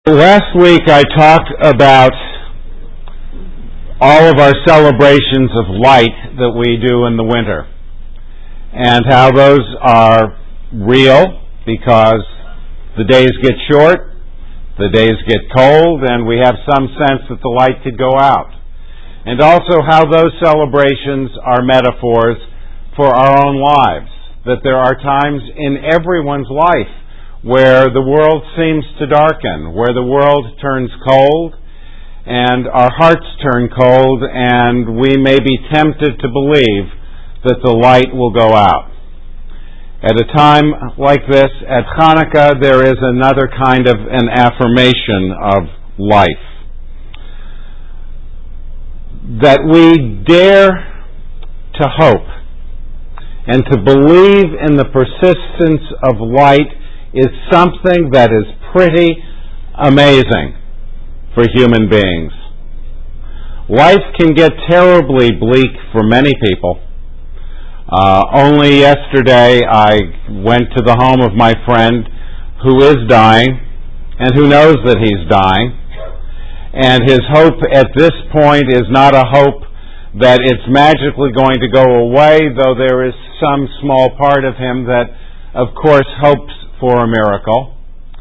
Last week I talked about all of our celebrations of light that we do in the winter and how those are real because the days get short, the days get cold, and we have some sense that the light could go out. And also how those celebrations are metaphors for our own lives, that there are times in everyone's life where the world seems to darken, where the world turns cold, and our hearts turn cold, and we may be tempted to believe that the light will go out. At a time like this, at Hanukkah, there is another kind of an affirmation of life. That we dare to hope and to believe in the persistence of light is something that is pretty amazing for human beings. Life can get terribly bleak for many people. Only yesterday I went to the home of my friend who is dying and who knows that he's dying. And his hope at this point is not a hope that it's magically going to go away, though there is some small part of him that, of course, hopes for a miracle.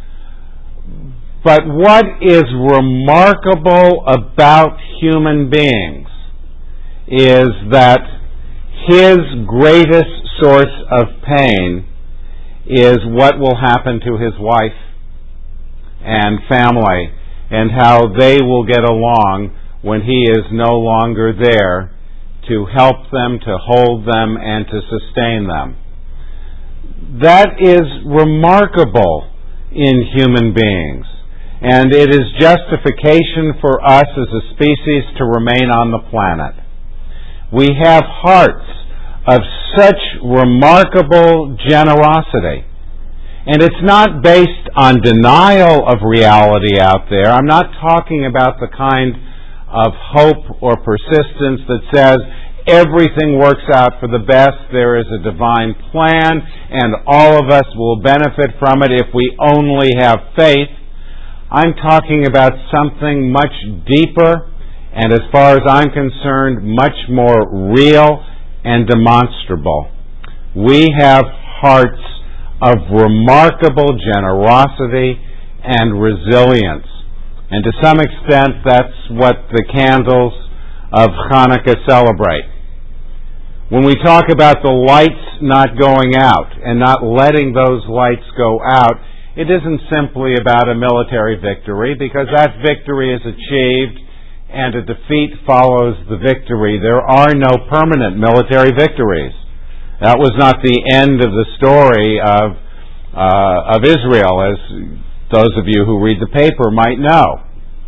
But what is remarkable about human beings is that his greatest source of pain is what will happen to his wife and family and how they will get along when he is no longer there to help them, to hold them, and to sustain them. That is remarkable in human beings, and it is justification for us as a species to remain on the planet. We have hearts of such remarkable generosity, and it's not based on denial of reality out there. I'm not talking about the kind of hope or persistence that says everything works out for the best, there is a divine plan, and all of us will benefit from it if we only have faith. I'm talking about something much deeper, and as far as I'm concerned, much more real and demonstrable. We have hearts of remarkable generosity and resilience, and to some extent that's what the candles of Hanukkah celebrate. When we talk about the lights not going out and not letting those lights go out, it isn't simply about a military victory, because that victory is achieved and a defeat follows the victory. There are no permanent military victories. That was not the end of the story of Israel, as those of you who read the paper might know.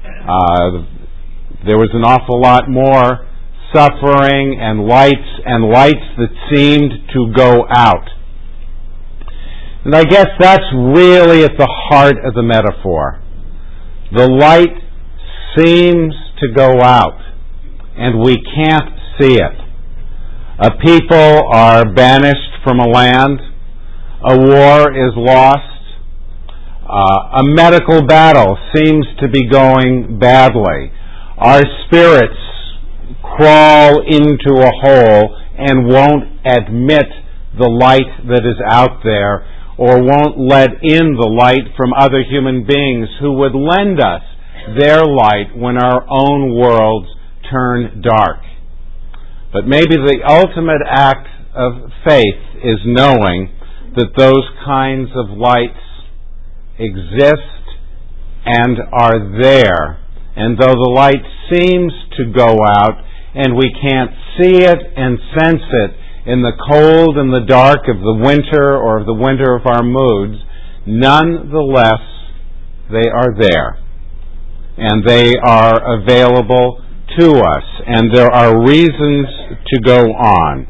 There was an awful lot more suffering and lights that seemed to go out. And I guess that's really at the heart of the metaphor. The light seems to go out, and we can't see it. A people are banished from a land. A war is lost. A medical battle seems to be going badly. Our spirits crawl into a hole and won't admit the light that is out there, or won't let in the light from other human beings who would lend us their light when our own worlds turn dark. But maybe the ultimate act of faith is knowing that those kinds of lights exist and are there. And though the light seems to go out and we can't see it and sense it in the cold and the dark of the winter or of the winter of our moods, nonetheless, they are there. And they are available to us. And there are reasons to go on.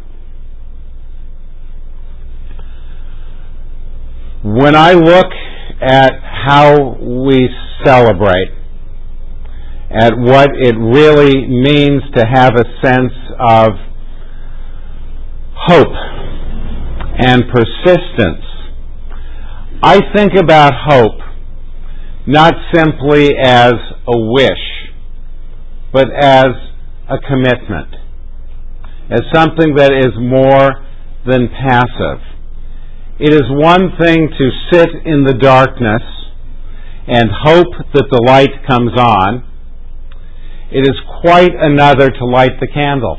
When I look at how we celebrate, at what it really means to have a sense of hope and persistence, I think about hope not simply as a wish, but as a commitment, as something that is more than passive. It is one thing to sit in the darkness and hope that the light comes on. It is quite another to light the candle.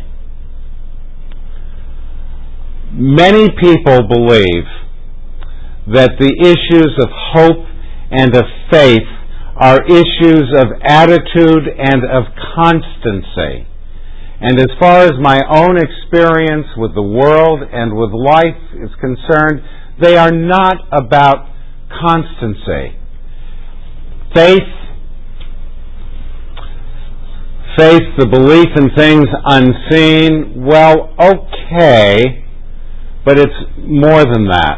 Many people believe that the issues of hope and of faith are issues of attitude and of constancy. And as far as my own experience with the world and with life is concerned, they are not about constancy. Faith, the belief in things unseen, well, okay, but it's more than that.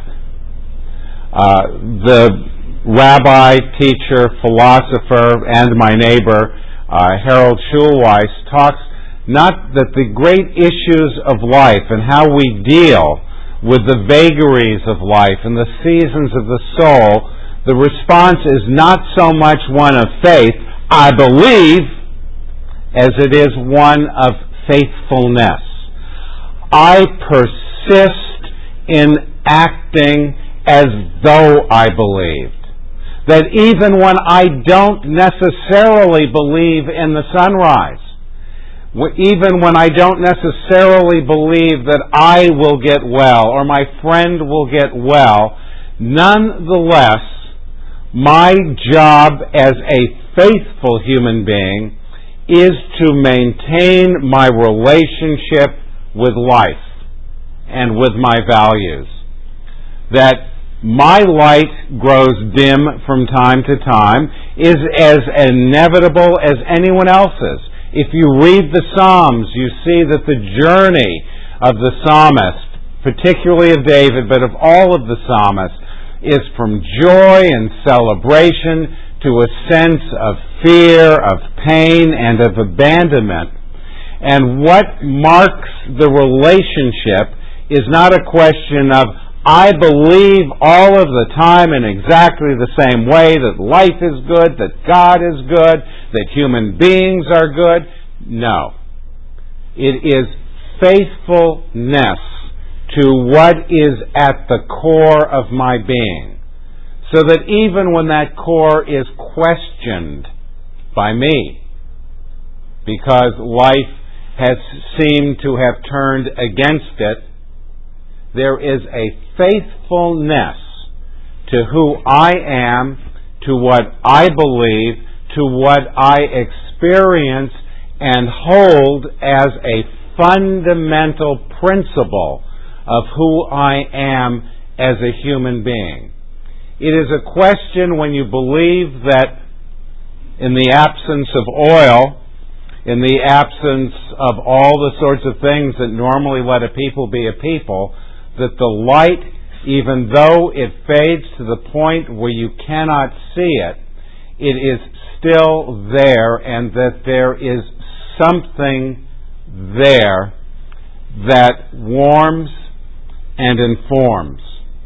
The rabbi, teacher, philosopher, and my neighbor, Harold Schulweis, talks not that the great issues of life and how we deal with the vagaries of life and the seasons of the soul, the response is not so much one of faith, I believe, as it is one of faithfulness. I persist in acting as though I believed. That even when I don't necessarily believe in the sunrise, even when I don't necessarily believe that I will get well or my friend will get well, nonetheless, my job as a faithful human being is to maintain my relationship with life and with my values. That my light grows dim from time to time is as inevitable as anyone else's. If you read the Psalms, you see that the journey of the psalmist, particularly of David, but of all of the psalmists, is from joy and celebration to a sense of fear, of pain, and of abandonment. And what marks the relationship is not a question of, I believe all of the time in exactly the same way that life is good, that God is good, that human beings are good. No. It is faithfulness to what is at the core of my being. So that even when that core is questioned by me, because life has seemed to have turned against it, there is a faithfulness to who I am, to what I believe, to what I experience and hold as a fundamental principle of who I am as a human being. It is a question when you believe that in the absence of oil, in the absence of all the sorts of things that normally let a people be a people, that the light, even though it fades to the point where you cannot see it, it is still there, and that there is something there that warms and informs.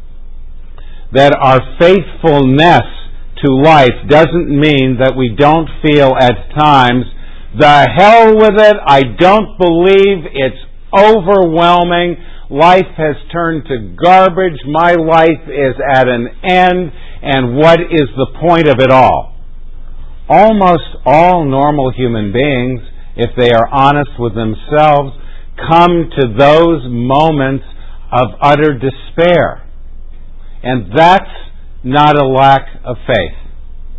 That our faithfulness to life doesn't mean that we don't feel at times, the hell with it, I don't believe, it's overwhelming, life has turned to garbage, my life is at an end, and what is the point of it all? Almost all normal human beings, if they are honest with themselves, come to those moments of utter despair. And that's not a lack of faith.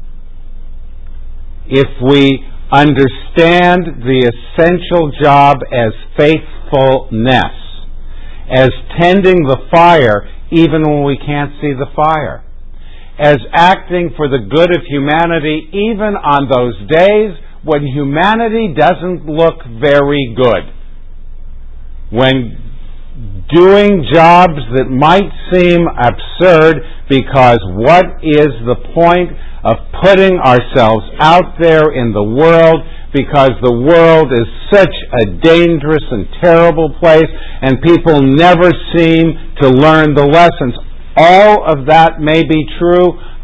If we understand the essential job as faithfulness, as tending the fire even when we can't see the fire, as acting for the good of humanity even on those days when humanity doesn't look very good, when doing jobs that might seem absurd, because what is the point of putting ourselves out there in the world, because the world is such a dangerous and terrible place and people never seem to learn the lessons. All of that may be true.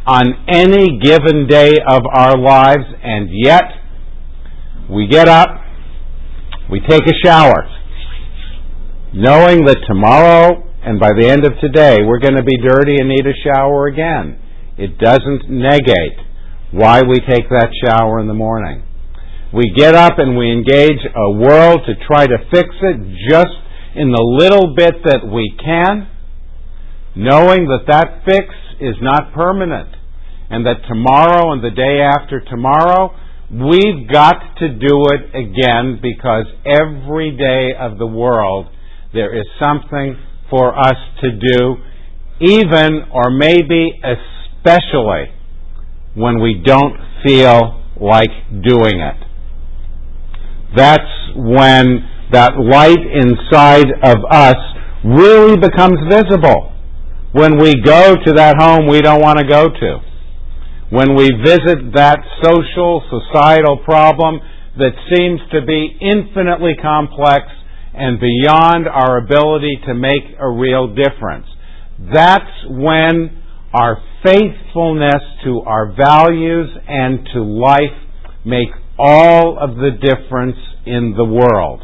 on any given day of our lives, and yet we get up, we take a shower, knowing that tomorrow and by the end of today we're going to be dirty and need a shower again. It doesn't negate why we take that shower in the morning. We get up and we engage a world to try to fix it just in the little bit that we can, knowing that that fix is not permanent and that tomorrow and the day after tomorrow we've got to do it again, because every day of the world there is something for us to do, even or maybe especially when we don't feel like doing it. That's when that light inside of us really becomes visible. When we go to that home we don't want to go to. When we visit that social, societal problem that seems to be infinitely complex and beyond our ability to make a real difference. That's when our faithfulness to our values and to life make all of the difference in the world.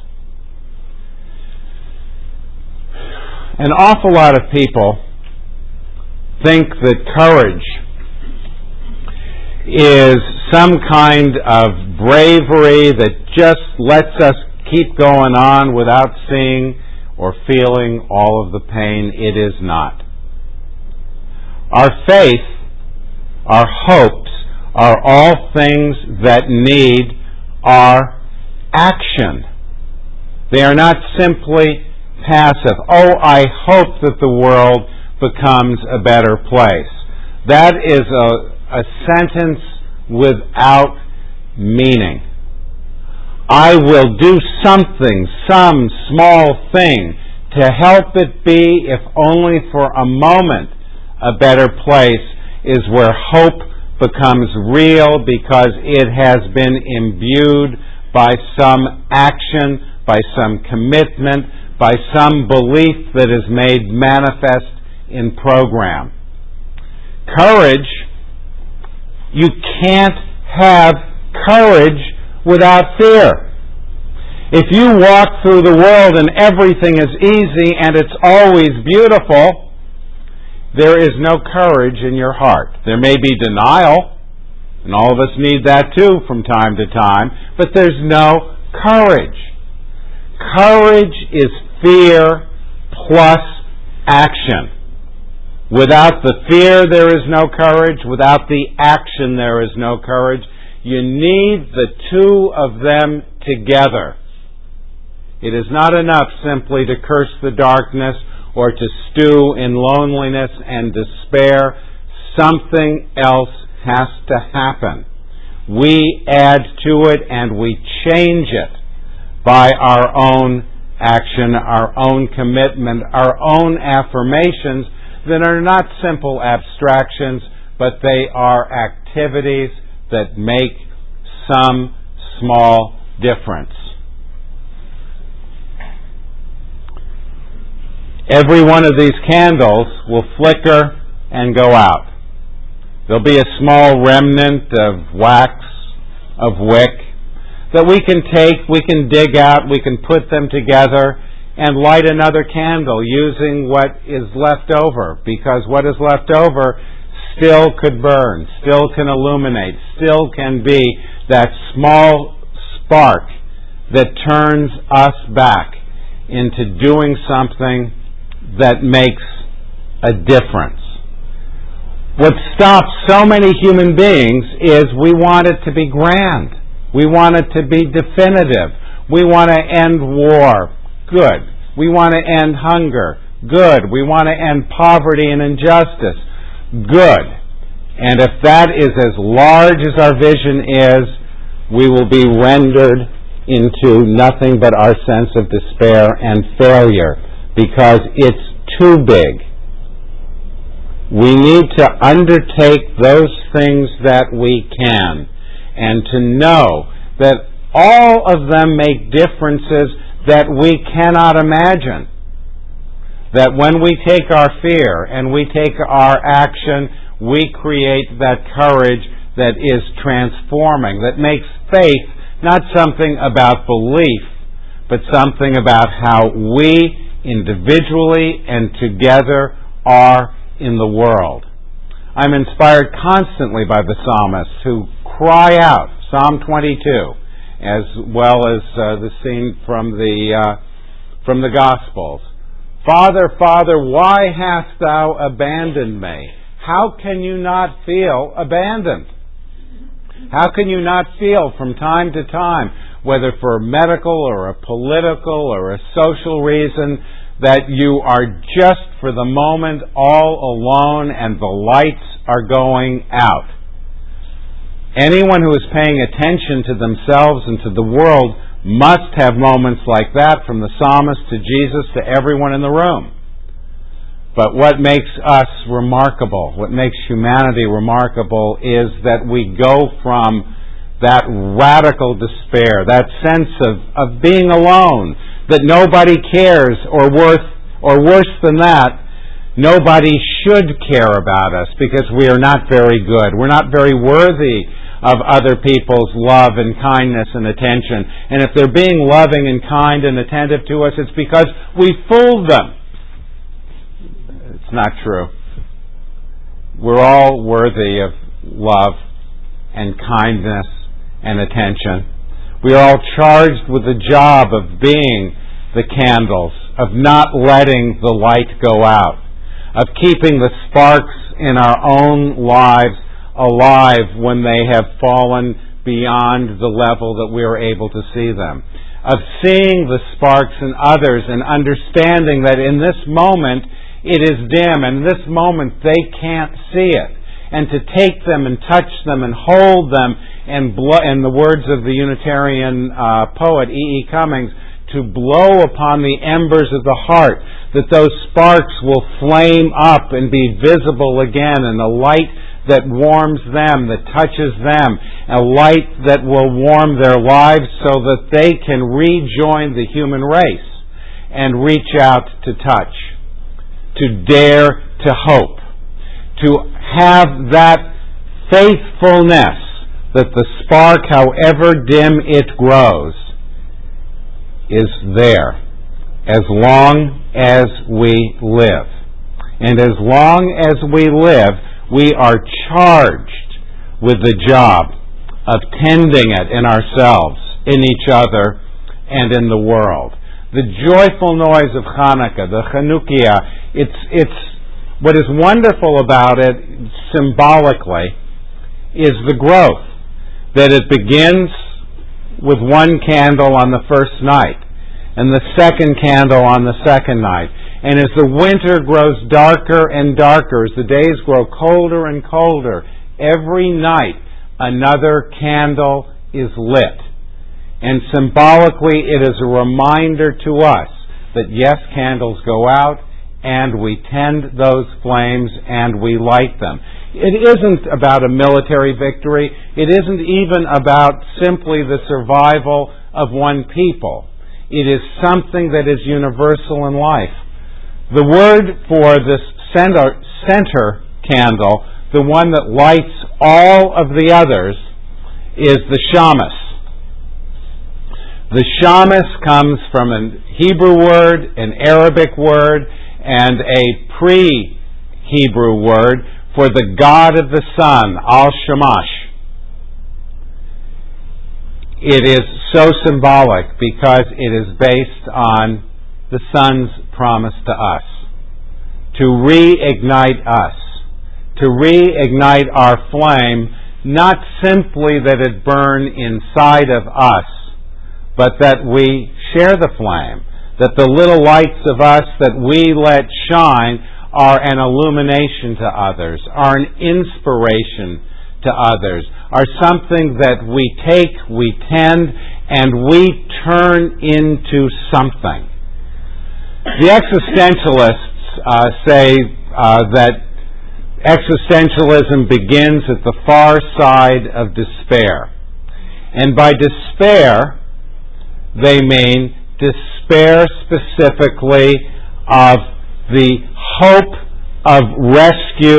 An awful lot of people think that courage is some kind of bravery that just lets us keep going on without seeing or feeling all of the pain. It is not. Our faith, our hopes, are all things that need our action. They are not simply passive. Oh, I hope that the world becomes a better place. That is a sentence without meaning. I will do something, some small thing, to help it be, if only for a moment, a better place, is where hope becomes real, because it has been imbued by some action, by some commitment, by some belief that is made manifest in program. Courage, you can't have courage without fear. If you walk through the world and everything is easy and it's always beautiful, there is no courage in your heart. There may be denial, and all of us need that too from time to time, but there's no courage. Courage is fear plus action. Without the fear, there is no courage. Without the action, there is no courage. You need the two of them together. It is not enough simply to curse the darkness or to stew in loneliness and despair. Something else has to happen. We add to it and we change it by our own action, our own commitment, our own affirmations that are not simple abstractions, but they are activities that make some small difference. Every one of these candles will flicker and go out. There'll be a small remnant of wax, of wick, that we can take, we can dig out, we can put them together and light another candle using what is left over, because what is left over still could burn, still can illuminate, still can be that small spark that turns us back into doing something that makes a difference. What stops so many human beings is we want it to be grand. We want it to be definitive. We want to end war. Good. We want to end hunger. Good. We want to end poverty and injustice. Good. And if that is as large as our vision is, we will be rendered into nothing but our sense of despair and failure, because it's too big. We need to undertake those things that we can, and to know that all of them make differences that we cannot imagine. That when we take our fear and we take our action, we create that courage that is transforming, that makes faith not something about belief, but something about how we individually and together are in the world. I'm inspired constantly by the psalmists who cry out, Psalm 22, as well as the scene from the Gospels. Father, Father, why hast thou abandoned me? How can you not feel abandoned? How can you not feel from time to time, whether for a medical or a political or a social reason, that you are just for the moment all alone and the lights are going out? Anyone who is paying attention to themselves and to the world must have moments like that, from the psalmist to Jesus to everyone in the room. But what makes us remarkable, what makes humanity remarkable, is that we go from that radical despair, that sense of being alone, that nobody cares, or worse than that, nobody should care about us because we are not very good. We're not very worthy of other people's love and kindness and attention. And if they're being loving and kind and attentive to us, it's because we fooled them. It's not true. We're all worthy of love and kindness and attention. We are all charged with the job of being the candles, of not letting the light go out, of keeping the sparks in our own lives alive when they have fallen beyond the level that we are able to see them, of seeing the sparks in others and understanding that in this moment it is dim, and in this moment they can't see it, and to take them and touch them and hold them, and in the words of the Unitarian poet E.E. Cummings, to blow upon the embers of the heart, that those sparks will flame up and be visible again, and a light that warms them, that touches them, a light that will warm their lives so that they can rejoin the human race and reach out to touch, to dare to hope, to have that faithfulness that the spark, however dim it grows, is there as long as we live. And as long as we live, we are charged with the job of tending it in ourselves, in each other, and in the world. The joyful noise of Hanukkah, the Chanukiah, it's what is wonderful about it symbolically is the growth, that it begins with one candle on the first night, and the second candle on the second night. And as the winter grows darker and darker, as the days grow colder and colder, every night another candle is lit. And symbolically it is a reminder to us that yes, candles go out, and we tend those flames and we light them. It isn't about a military victory. It isn't even about simply the survival of one people. It is something that is universal in life. The word for this center candle, the one that lights all of the others, is the shamus. The shamus comes from a Hebrew word, an Arabic word, and a pre-Hebrew word for the God of the sun, Al-Shamash. It is so symbolic because it is based on the sun's promise to us, to reignite us, to reignite our flame, not simply that it burn inside of us, but that we share the flame, that the little lights of us that we let shine are an illumination to others, are an inspiration to others, are something that we take, we tend, and we turn into something. The existentialists say that existentialism begins at the far side of despair. And by despair, they mean despair specifically of the hope of rescue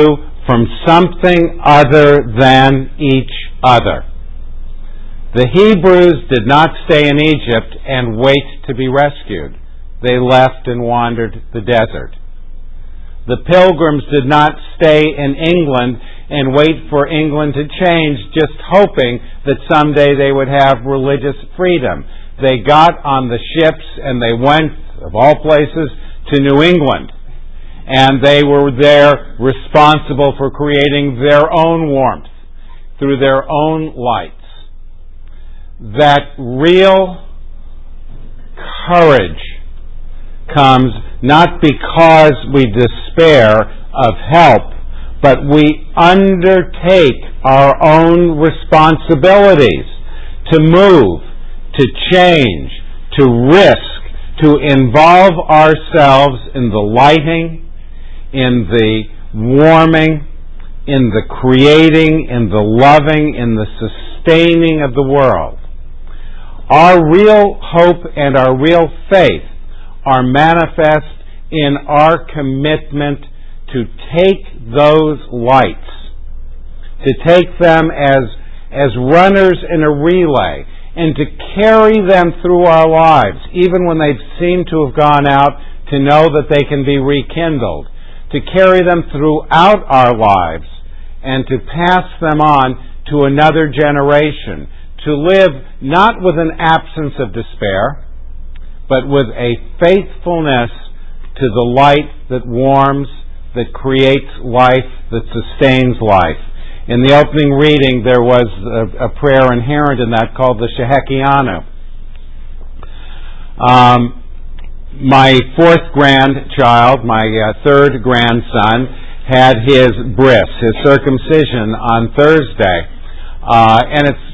from something other than each other. The Hebrews did not stay in Egypt and wait to be rescued. They left and wandered the desert. The Pilgrims did not stay in England and wait for England to change, just hoping that someday they would have religious freedom. They got on the ships and they went, of all places, to New England. And they were there responsible for creating their own warmth through their own lights. That real courage comes not because we despair of help, but we undertake our own responsibilities to move, to change, to risk, to involve ourselves in the lighting, in the warming, in the creating, in the loving, in the sustaining of the world. Our real hope and our real faith are manifest in our commitment to take those lights, to take them as runners in a relay, and to carry them through our lives, even when they seem to have gone out, to know that they can be rekindled, to carry them throughout our lives, and to pass them on to another generation, to live not with an absence of despair, but with a faithfulness to the light that warms, that creates life, that sustains life. In the opening reading, there was a prayer inherent in that called the Shehekianu. My fourth grandchild, my third grandson, had his bris, his circumcision, on Thursday. And it's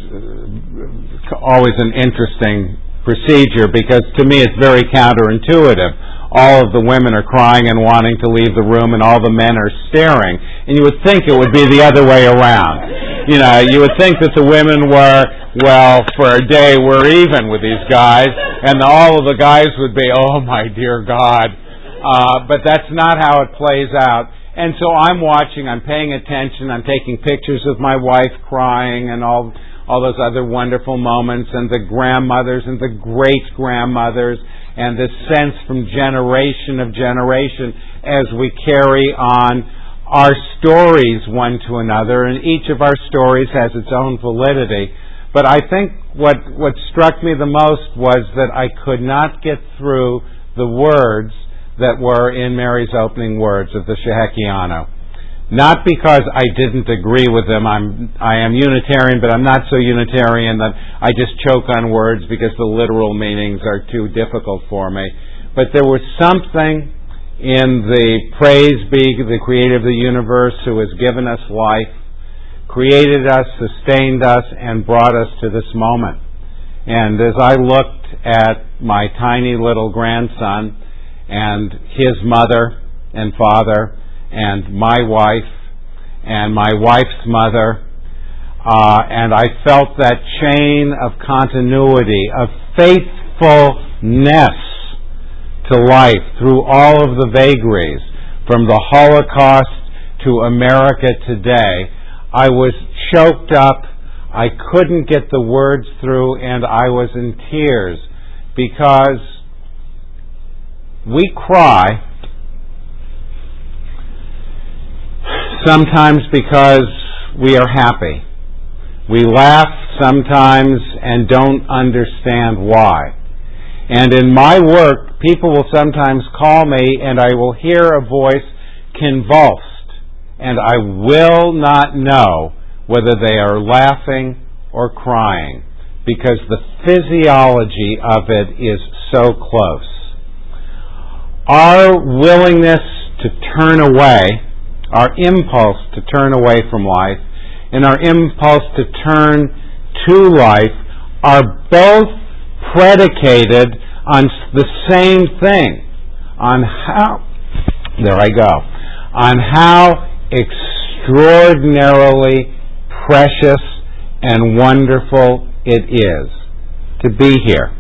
always an interesting procedure because to me it's very counterintuitive. All of the women are crying and wanting to leave the room, and all the men are staring. And you would think it would be the other way around. You know, you would think that the women were, well, for a day we're even with these guys, and all of the guys would be, oh my dear God. But that's not how it plays out. And so I'm watching, I'm paying attention, I'm taking pictures of my wife crying and all those other wonderful moments, and the grandmothers and the great-grandmothers, and this sense from generation of generation as we carry on our stories one to another, and each of our stories has its own validity. But I think what struck me the most was that I could not get through the words that were in Mary's opening words of the Shehekianu. Not because I didn't agree with them. I am Unitarian, but I'm not so Unitarian that I just choke on words because the literal meanings are too difficult for me. But there was something in the praise be the Creator of the universe who has given us life, created us, sustained us, and brought us to this moment. And as I looked at my tiny little grandson and his mother and father and my wife and my wife's mother, and I felt that chain of continuity, of faithfulness to life through all of the vagaries, from the Holocaust to America today. I was choked up, I couldn't get the words through, and I was in tears because we cry sometimes because we are happy. We laugh sometimes and don't understand why. And in my work, people will sometimes call me and I will hear a voice convulsed, and I will not know whether they are laughing or crying because the physiology of it is so close. Our willingness to turn away, our impulse to turn away from life, and our impulse to turn to life are both predicated on the same thing, on how extraordinarily precious and wonderful it is to be here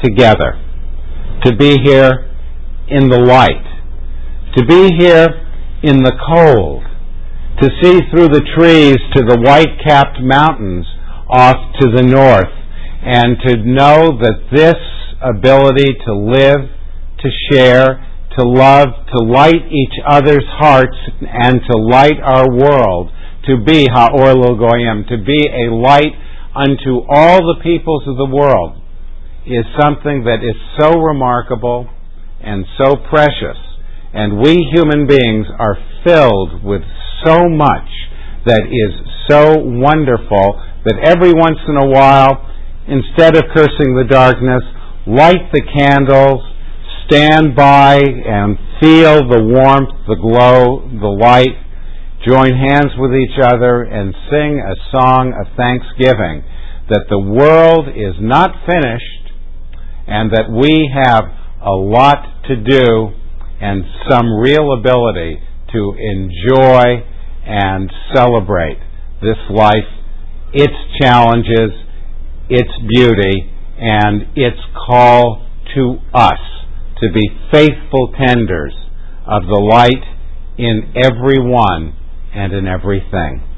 together, to be here in the light, to be here in the cold, to see through the trees to the white-capped mountains off to the north, and to know that this ability to live, to share, to love, to light each other's hearts, and to light our world, to be Ha'or L'Goyim, to be a light unto all the peoples of the world, is something that is so remarkable and so precious. And we human beings are filled with so much that is so wonderful that every once in a while, instead of cursing the darkness, light the candles, stand by and feel the warmth, the glow, the light, join hands with each other and sing a song of thanksgiving that the world is not finished and that we have a lot to do and some real ability to enjoy and celebrate this life, its challenges, its beauty, and its call to us to be faithful tenders of the light in everyone and in everything.